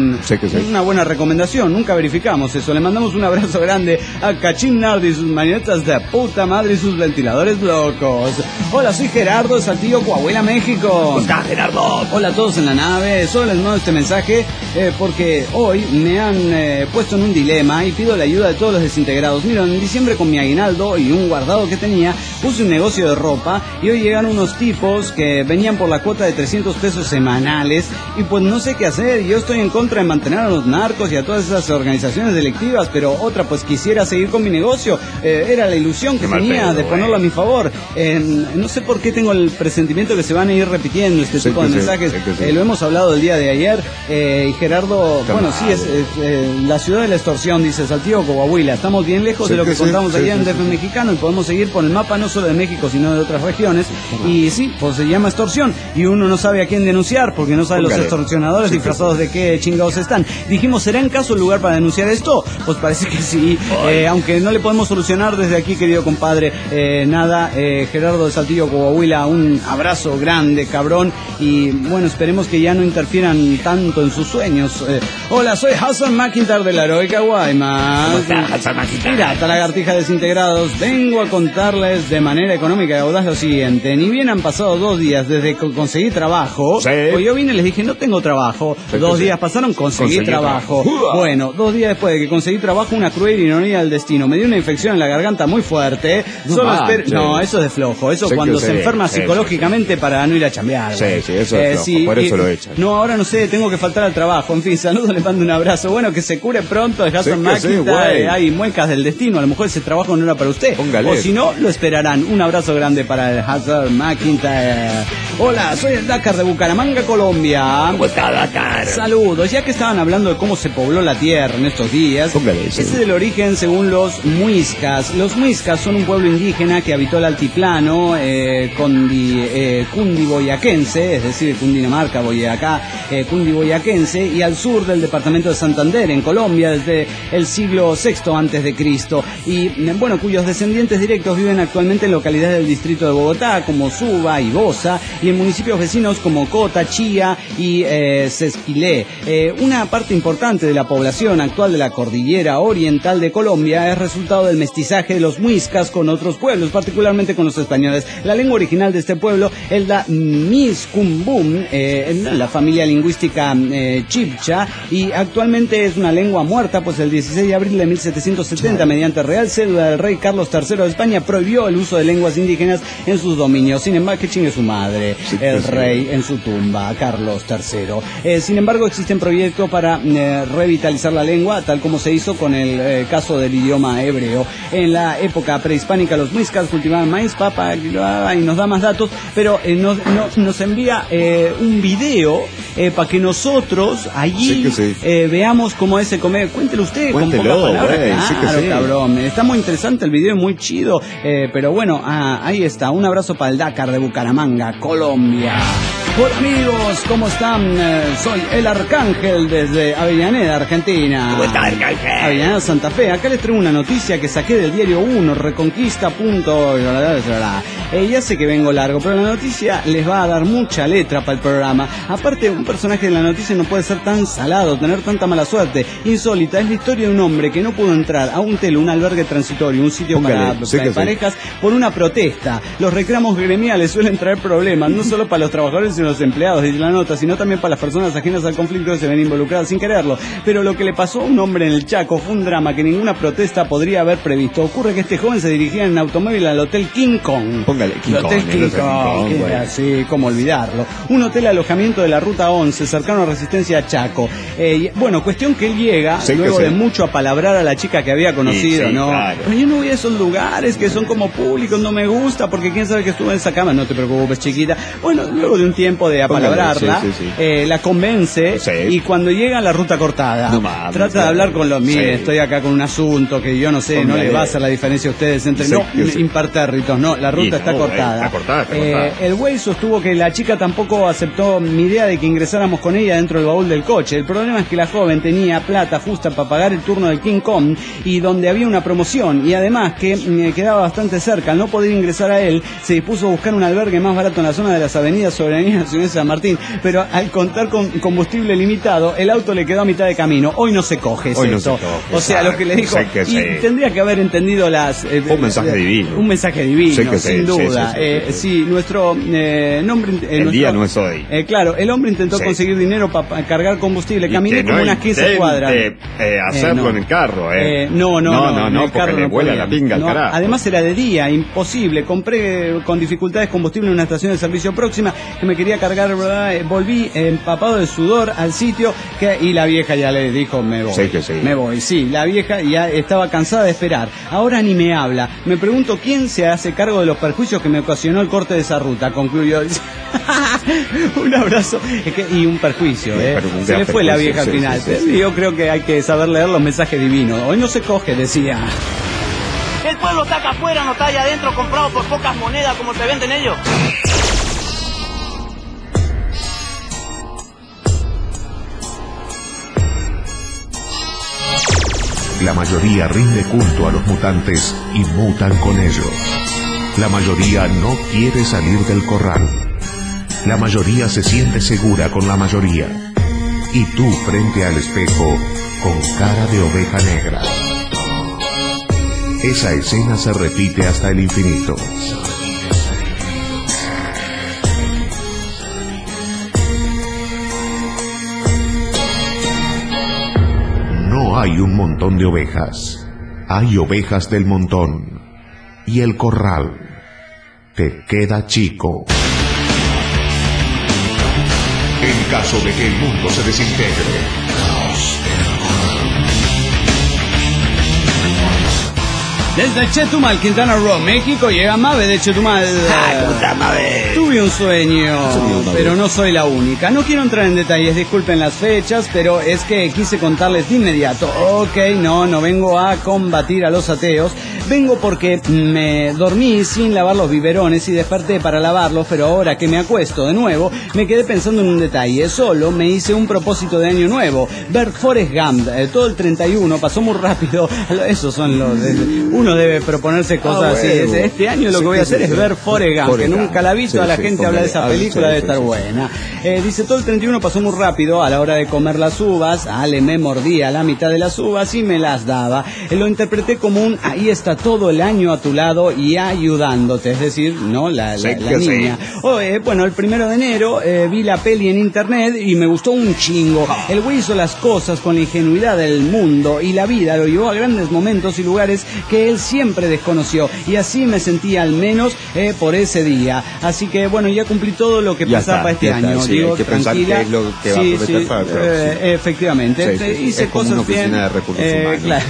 una buena recomendación, nunca verificamos eso. Le mandamos un abrazo grande a Cachín Nardi y sus marionetas de puta madre y sus ventiladores locos. Hola, soy Gerardo de Saltillo, Coahuila, México. ¿Cómo estás, Gerardo? Hola a todos en la nave. Solo les mando este mensaje porque hoy me han puesto en un dilema y pido la ayuda de todos los desintegrados. Miren, en diciembre con mi aguinaldo y un guardado que tenía, puse un negocio de ropa y hoy llegan unos tipos que venían por la cuota de 300 pesos semanales y pues no sé qué hacer. Yo estoy en contra de mantener a los narcos y a todas esas organizaciones delictivas, pero otra pues quisiera seguir con mi negocio. Era la ilusión que tenía de ponerlo a mi favor. No sé por qué tengo el presentimiento que se van a ir repitiendo este tipo de mensajes. Lo hemos hablado el día de ayer y Gerardo, es la ciudad de la extorsión, dice Saltillo, Coahuila. Estamos bien lejos de lo que contamos allá en DF mexicano y podemos seguir por el mapa no solo de México sino de otras regiones. Y sí, pues se llama extorsión y uno no sabe a quién denunciar porque no sabe los extorsionadores disfrazados de qué chingados están. Dijimos, ¿será en caso el lugar para denunciar esto? Pues parece que sí, aunque no le podemos solucionar desde aquí, querido compadre. Gerardo de Saltillo, Coahuila, un abrazo grande, cabrón, y bueno, esperemos que ya no interfieran tanto en sus sueños. Hola, soy Hassan McIntyre de la heroica Guaymas. ¿Cómo estás, Hassan McIntyre? Pirata, lagartija desintegrados, vengo a contarles de manera económica y audaz lo siguiente. Ni bien han pasado 2 días desde que conseguí trabajo. Pues yo vine y les dije, no tengo trabajo. 2 días pasaron, conseguí trabajo. Bueno, 2 días después de que conseguí trabajo, una cruel ironía del destino. Me dio una infección en la garganta muy fuerte. No, eso es de flojo. Eso cuando se enferma psicológicamente para no ir a chambear. Sí, eso es flojo, por eso lo echan. No, ahora no sé, tengo que faltar al trabajo. En fin, saludos, les mando un abrazo. Bueno, que se cure pronto de Hassan McIntyre. Hay muecas del destino. A lo mejor ese trabajo no era para usted. Póngale. O si no, lo esperarán. Un abrazo grande para el Hassan McIntyre. Hola, soy el Dakar de Bucaramanga, Colombia. ¿Cómo está, Dakar? Saludos. Ya que estaban hablando de cómo se pobló la tierra en estos días, póngale, ese es el origen según los muiscas. Los muiscas son un pueblo indígena que habitó el altiplano cundiboyacense, es decir, Cundinamarca, Boyacá, cundiboyacense, y al sur del departamento de Santander, en Colombia, desde el siglo VI antes de Cristo, y bueno, cuyos descendientes directos viven actualmente en localidades del distrito de Bogotá, como Suba y Bosa, y en municipios vecinos como Cota, Chía y Sesquilé. Una parte importante de la población actual de la cordillera oriental de Colombia es resultado del mestizaje de los muiscas con otros pueblos, particularmente con los españoles. La lengua original de este pueblo es la Miscumbum, la familia lingüística chibcha, y actualmente es una lengua muerta, pues el 16 de abril de 1770, mediante Real Cédula del rey Carlos III de España, prohibió el uso de lenguas indígenas en sus dominios. Sin embargo, que chingue su madre, el rey en su tumba, Carlos III. Sin embargo, existen proyectos para revitalizar la lengua, tal como se hizo con el caso del idioma hebreo. En la época prehispánica, los muiscas cultivaban maíz, papa, y nos da más datos, pero nos envía un video para que nosotros allí veamos cómo es el comer. Cuéntelo usted. Cuéntelo, con pocas palabras. Claro, cabrón. Está muy interesante el video, muy chido, pero bueno, ahí está. Un abrazo para el Dakar de Bucaramanga, Colombia. Hola amigos, ¿cómo están? Soy el Arcángel desde Avellaneda, Argentina. ¿Cómo está, Arcángel? Avellaneda, Santa Fe. Acá les traigo una noticia que saqué del diario 1, Reconquista. Ya sé que vengo largo, pero la noticia les va a dar mucha letra para el programa. Aparte, un personaje de la noticia no puede ser tan salado, tener tanta mala suerte. Insólita es la historia de un hombre que no pudo entrar a un telo, un albergue transitorio, un sitio para parejas, por una protesta. Los reclamos gremiales suelen traer problemas, no solo para los trabajadores y los empleados, dice la nota, sino también para las personas ajenas al conflicto que se ven involucradas sin quererlo. Pero lo que le pasó a un hombre en el Chaco fue un drama que ninguna protesta podría haber previsto. Ocurre que este joven se dirigía en automóvil al Hotel King Kong. Póngale King Kong. Hotel King Kong, sí, cómo olvidarlo. Un hotel alojamiento de la Ruta 11, cercano a Resistencia a Chaco. Bueno, cuestión que él llega, luego de mucho apalabrar a la chica que había conocido, ¿no? Claro. Pero yo no voy a esos lugares que son como públicos, no me gusta, porque quién sabe que estuvo en esa cama. No te preocupes, chiquita. Bueno, luego de un tiempo de apalabrarla, la convence, y cuando llega a la ruta cortada, trata de hablar con los, mire, estoy acá con un asunto que yo no sé, no le va a hacer la diferencia a ustedes entre impertérritos, no, la ruta está cortada. El güey sostuvo que la chica tampoco aceptó mi idea de que ingresáramos con ella dentro del baúl del coche. El problema es que la joven tenía plata justa para pagar el turno del King Kong y donde había una promoción, y además que quedaba bastante cerca. Al no poder ingresar a él, se dispuso a buscar un albergue más barato en la zona de las avenidas Soberanía Nacional de San Martín, pero al contar con combustible limitado, el auto le quedó a mitad de camino. Hoy no se coge, hoy no eso. se coge, o sea, lo que le dijo, y tendría que haber entendido las... un mensaje divino. Un mensaje divino, sin duda. Sí, nuestro nombre... el día no es hoy. Claro, el hombre intentó conseguir dinero para cargar combustible. Caminé como unas 15 cuadras. Hacerlo en el carro, No, porque le vuela la pinga al carajo. Además era de día, imposible. Compré con dificultades combustible en una estación de servicio próxima que me quería cargar, ¿verdad? Volví empapado de sudor al sitio y la vieja ya le dijo, me voy. Me voy, sí. La vieja ya estaba cansada de esperar. Ahora ni me habla. Me pregunto quién se hace cargo de los perjuicios que me ocasionó el corte de esa ruta, concluyó. Un abrazo y un perjuicio, se le fue la vieja al final. Yo creo que hay que saber leer los mensajes divinos. Hoy no se coge, decía. El pueblo está acá afuera, no está allá adentro, comprado por pocas monedas como te venden ellos. La mayoría rinde culto a los mutantes y mutan con ellos. La mayoría no quiere salir del corral. La mayoría se siente segura con la mayoría. Y tú frente al espejo con cara de oveja negra. Esa escena se repite hasta el infinito. No hay un montón de ovejas. Hay ovejas del montón. Y el corral te queda chico. En caso de que el mundo se desintegre. Desde Chetumal, Quintana Roo, México, llega Mabe de Chetumal. ¿Cómo está, Mabe? Tuve un sueño, pero no soy la única. No quiero entrar en detalles, disculpen las fechas, pero es que quise contarles de inmediato. Ok, no vengo a combatir a los ateos. Vengo porque me dormí sin lavar los biberones y desperté para lavarlos, pero ahora que me acuesto de nuevo, me quedé pensando en un detalle. Solo me hice un propósito de año nuevo. Ver Forrest Gump. Todo el 31 pasó muy rápido. Esos son los... Uno debe proponerse cosas así. Este año lo que voy a hacer es ver Forrest Gump, que nunca la he visto. La gente habla de esa película, debe estar buena. Dice, todo el 31 pasó muy rápido. A la hora de comer las uvas, Ale me mordía la mitad de las uvas y me las daba. Lo interpreté como un, ahí está todo el año a tu lado y ayudándote, es decir, no la niña. Bueno, el 1 de enero vi la peli en internet y me gustó un chingo. El güey hizo las cosas con la ingenuidad del mundo y la vida lo llevó a grandes momentos y lugares que él siempre desconoció, y así me sentí al menos por ese día. Así que bueno, ya cumplí todo lo que pasaba este año. Sí, digo, hay que pensar qué es lo que va a aprovechar para el próximo. Efectivamente, hice cosas bien. De recursos humanos. Claro.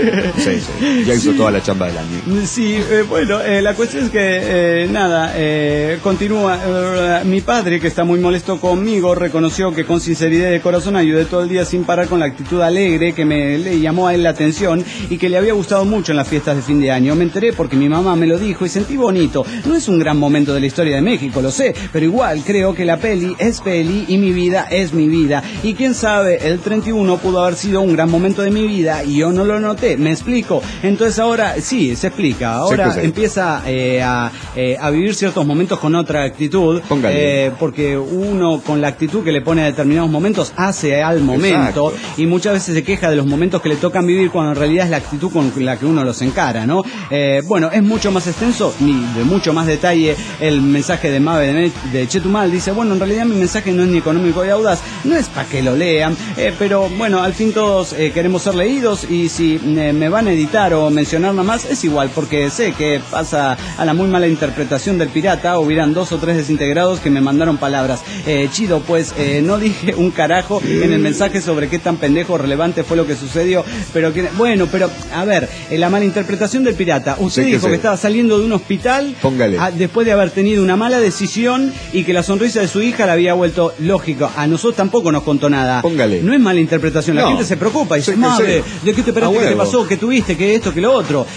Ya hizo toda la chamba del año. Sí, bueno, la cuestión es que continúa. Mi padre, que está muy molesto conmigo, reconoció que con sinceridad de corazón ayudé todo el día sin parar con la actitud alegre que le llamó a él la atención y que le había gustado mucho en las fiestas de fin de año. Me enteré porque mi mamá me lo dijo y sentí bonito. No es un gran momento de la historia de México, lo sé, pero igual creo que la peli es peli y mi vida es mi vida. Y quién sabe, el 31 pudo haber sido un gran momento de mi vida y yo no lo noté. ¿Me explico? Entonces ahora, sí, se explica. Ahora empieza a vivir ciertos momentos con otra actitud. Porque uno con la actitud que le pone a determinados momentos hace al momento. Exacto. Y muchas veces se queja de los momentos que le tocan vivir cuando en realidad es la actitud con la que uno los encara, ¿no? Bueno, es mucho más extenso, ni de mucho más detalle el mensaje de Mabe de Chetumal. Dice, bueno, en realidad mi mensaje no es ni económico y audaz, no es para que lo lean, pero bueno, al fin todos queremos ser leídos y si me van a editar o mencionar nada más, es igual, porque sé que pasa a la muy mala interpretación del pirata, hubieran 2 o 3 desintegrados que me mandaron palabras. Chido, pues no dije un carajo en el mensaje sobre qué tan pendejo o relevante fue lo que sucedió, pero bueno, pero a ver, la mala interpretación del pirata. Usted dijo que estaba saliendo de un hospital después de haber tenido una mala decisión y que la sonrisa de su hija la había vuelto lógico. A nosotros tampoco nos contó nada. No es mala interpretación, la gente se preocupa y dice, madre, ¿de qué te esperaste? ¿Qué te pasó? ¿Qué tuviste? ¿Qué esto? ¿Qué lo otro?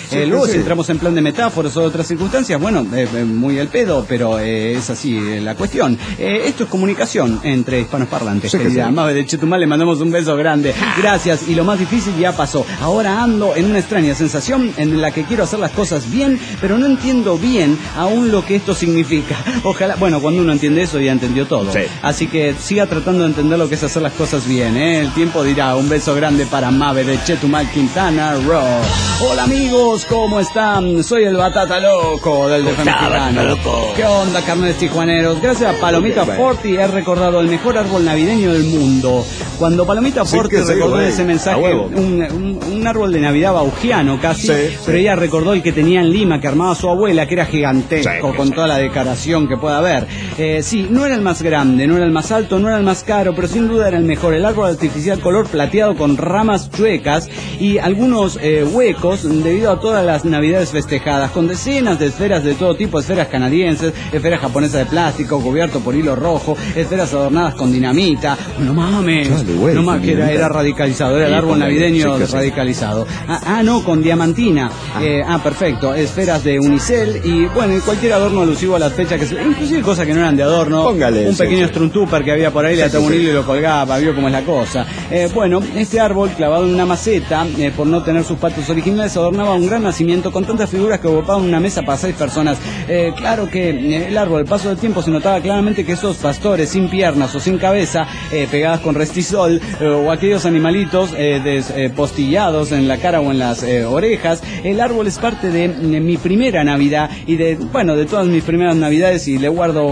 Luego si entramos en plan de metáforas o otras circunstancias, bueno, muy al pedo, pero es así la cuestión. Esto es comunicación entre hispanos parlantes, querida Mabe de Chetumal, le mandamos un beso grande. Gracias, y lo más difícil ya pasó. Ahora ando en una extraña sensación en la que quiero hacer las cosas bien, pero no entiendo bien aún lo que esto significa. Ojalá, bueno, cuando uno entiende eso ya entendió todo. Así que siga tratando de entender lo que es hacer las cosas bien, El tiempo dirá. Un beso grande para Mabe de Chetumal, Quintana Roo. Hola amigos, ¿cómo están? Soy el Batata Loco del DF Mexicano. ¿Qué onda, carneros tijuaneros? Gracias a Palomita Forti he recordado el mejor árbol navideño del mundo. Cuando Palomita Forti recordó en ese mensaje un árbol de Navidad baugiano casi, pero ella recordó el que tenía en Lima, que armaba su abuela, que era gigantesco, con toda la decoración que pueda haber. Sí, no era el más grande, no era el más alto, no era el más caro, pero sin duda era el mejor. El árbol artificial color plateado con ramas chuecas y algunos huecos debido a todas las navidades festejadas, con decenas de esferas de todo tipo, esferas canadienses, esferas japonesas de plástico cubierto por hilo rojo, esferas adornadas con dinamita. No mames, no más que era radicalizado, era el árbol navideño radicalizado. No, con diamantina. Perfecto, esferas de unicel y bueno, y cualquier adorno alusivo a las fechas, inclusive cosas que no eran de adorno. Póngale un pequeño Struntuper que había por ahí, le ataba un hilo y lo colgaba, vio cómo es la cosa. Bueno, este árbol clavado en una maceta, por no tener sus patos originales, adornaba un gran nacimiento con tantas figuras que ocupaban una mesa para 6 personas. Claro que el árbol, al paso del tiempo, se notaba claramente que esos pastores sin piernas o sin cabeza, pegadas con restisol, o aquellos animalitos postillados en la cara o en las orejas, el árbol es parte de mi primera Navidad y de todas mis primeras Navidades, y le guardo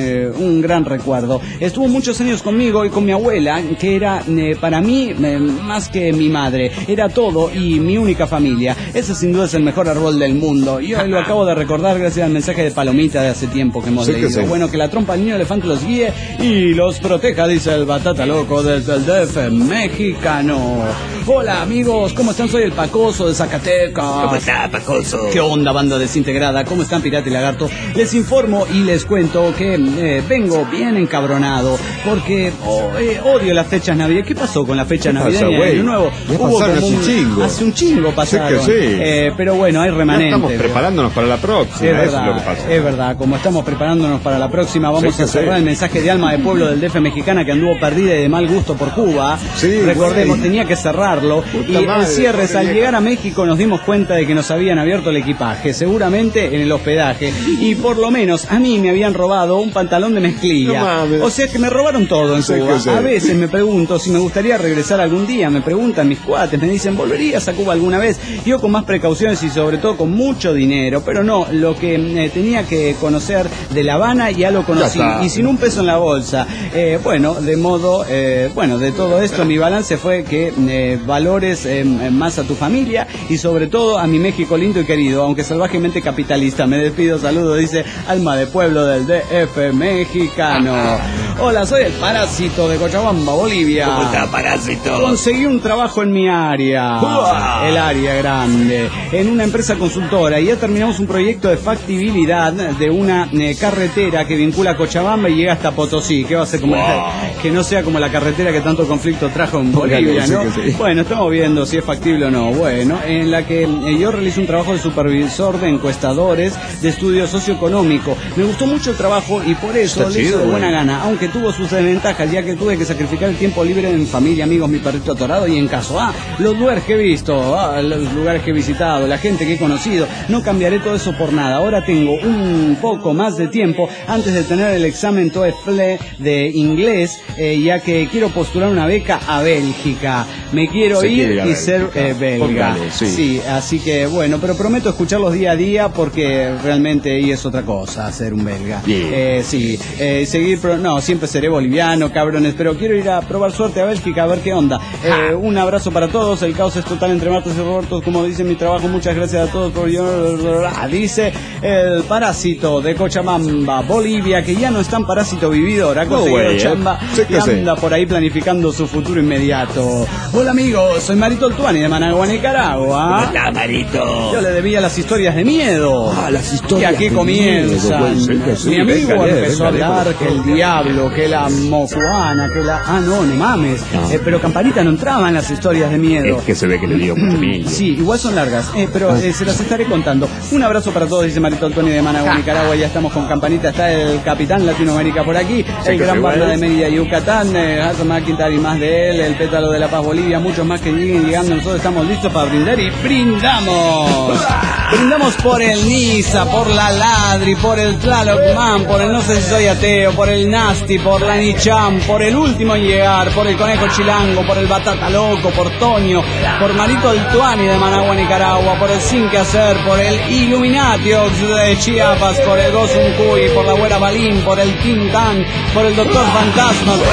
un gran recuerdo. Estuvo muchos años conmigo y con mi abuela, que era para mí más que mi madre, era todo y mi única familia. Ese sin duda es el mejor árbol del mundo, y hoy lo acabo de recordar gracias al mensaje de Palomita de hace tiempo que hemos leído. Bueno, que la trompa del niño elefante los guíe y los proteja, dice el Batata Loco desde el DF Mexicano. Hola amigos, ¿cómo están? Soy el Pacoso de Zacatecas. ¿Cómo está, Pacoso? ¿Qué onda, banda desintegrada? ¿Cómo están, Pirata y Lagarto? Les informo y les cuento que vengo bien encabronado porque odio las fechas navideñas. ¿Qué pasó con la fecha navideña de Año Nuevo? Hace un chingo pasaron. Pero bueno, hay remanentes. Estamos preparándonos para la próxima. Es verdad, como estamos preparándonos para la próxima, vamos a cerrar el mensaje de alma de pueblo del DF Mexicana, que anduvo perdida y de mal gusto por Cuba. Recordemos, tenía que cerrarlo. Y el cierre, al llegar a México nos dimos cuenta de que nos habían abierto el equipaje, seguramente en el hospedaje, y por lo menos a mí me habían robado un pantalón de mezclilla. O sea que me robaron todo en Cuba. A veces me pregunto si me gustaría regresar algún día. Me preguntan mis cuates, me dicen, ¿volverías a Cuba alguna vez? Yo con más precauciones y sobre todo con mucho dinero, pero no, lo que tenía que conocer de La Habana ya lo conocí, y sin un peso en la bolsa. De todo esto mi balance fue que valores más a tu familia y sobre todo a mi México lindo y querido, aunque salvajemente capitalista. Me despido, saludo, dice alma de pueblo del DF Mexicano. Hola, soy el Parásito de Cochabamba, Bolivia. ¿Cómo está, Parásito? Conseguí un trabajo en mi área, el área grande, en una empresa consultora, y ya terminamos un proyecto de factibilidad de una carretera que vincula Cochabamba y llega hasta Potosí. ¿Qué va a ser? Que no sea como la carretera que tanto conflicto trajo en Bolivia, ¿no? Bueno, estamos viendo si es factible o no. Bueno, en la que yo realizo un trabajo de supervisor de encuestadores de estudio socioeconómico. Me gustó mucho el trabajo y por eso le hice de buena gana, aunque tuvo sus desventajas, ya que tuve que sacrificar el tiempo libre en familia, amigos, mi perrito atorado y en caso. Los lugares que he visto, los lugares que he visitado, la gente que he conocido. No cambiaré todo eso por nada. Ahora tengo un poco más de tiempo antes de tener el examen TOEFL de inglés, ya que quiero postular una beca a Bélgica. Me quiero ir y ser belga. Sí, así que bueno, pero prometo escucharlos día a día porque realmente ahí es otra cosa, ser un belga. Seguir, no, siempre seré boliviano, cabrones, pero quiero ir a probar suerte a Bélgica a ver qué onda. Un abrazo para todos, el caos es total entre Martos y Roberto, como dice mi trabajo, muchas gracias a todos por dice el Parásito de Cochabamba, Bolivia, que ya no es tan parásito vividor, ha conseguido chamba y anda por ahí planificando su futuro inmediato. Hola amigos. digo, soy Marito Oltuani de Managua, Nicaragua. ¿Cómo está, Marito? Yo le debía las historias de miedo. Las historias. ¿Y aquí comienzan? Mi amigo empezó a hablar que el diablo, que la mofuana, que la... no mames. Pero Campanita no entraba en las historias de miedo. Es que se ve que le dio mucho miedo. Sí, igual son largas, pero se las estaré contando. Un abrazo para todos, dice Marito Oltuani de Managua, Nicaragua. Ya estamos con Campanita, está el capitán Latinoamérica por aquí, el gran banda de Mérida, Yucatán, Hassan McIntyre y más de él, el pétalo de La Paz, Bolivia, muchos más que lleguen llegando. Nosotros estamos listos para brindar y brindamos. Brindamos por el Niza, por la Ladri, por el Tlaloc Man, por el No sé si soy ateo, por el Nasty, por la Nicham, por el último en llegar, por el Conejo Chilango, por el Batata Loco, por Toño, por Marito Oltuani de Managua, Nicaragua, por el Sin Que Hacer, por el Illuminati de Chiapas, por el Gosun Cuy, por la Güera Balín, por el Quintán, por el Doctor Fantasma, por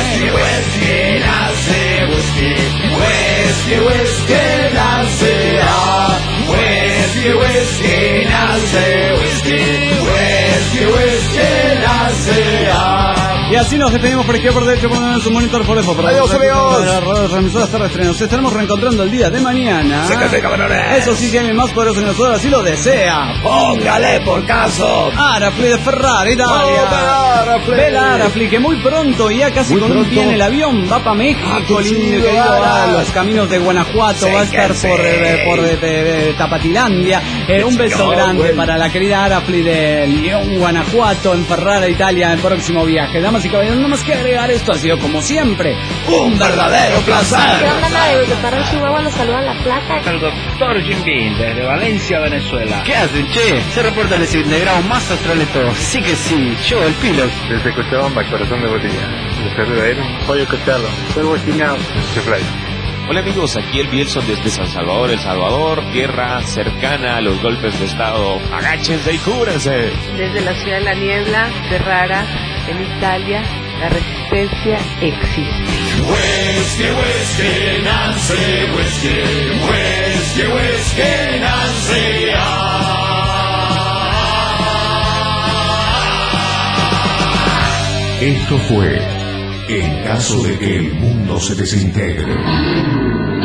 y así nos despedimos por izquierda, por derecho, por su monitor, por eso. Adiós, amigos. Las terrestres. Nos estaremos reencontrando el día de mañana. Sácate, cabrones. Eso sí, si alguien más poderoso que nosotros así lo desea. Póngale por caso. Arafli de Ferrari, Italia. Vela Arafli, que muy pronto, ya casi con un pie en el avión, va para México, lindo, querido, a los caminos de Guanajuato, va a estar por Tapatilandia. Un beso grande para la querida Arafli de León, Guanajuato, en Ferrara, Italia, el próximo viaje. Damas y caballeros, no más que agregar, esto ha sido como siempre un verdadero placer. ¿Qué onda, de Parral, Chihuahua? Nos saluda La Plata. El doctor Jim Bean, desde Valencia, Venezuela. ¿Qué hacen, che? Se reporta el desintegrado más astral de todos. Sí que sí, yo, el piloto. Desde Cochabamba, Corazón de Bolivia. De Ferrero, Pollo Cocharro. Soy Bocinao. Cheflay. Hola amigos, aquí el Bielson desde San Salvador, El Salvador, tierra cercana a los golpes de estado. Agáchense y cúbranse. Desde la ciudad de La Niebla, Ferrara, en Italia, la resistencia existe. Whiskey, whiskey, Nancy, whiskey, whiskey, whiskey, Nancy. Esto fue En caso de que el mundo se desintegre.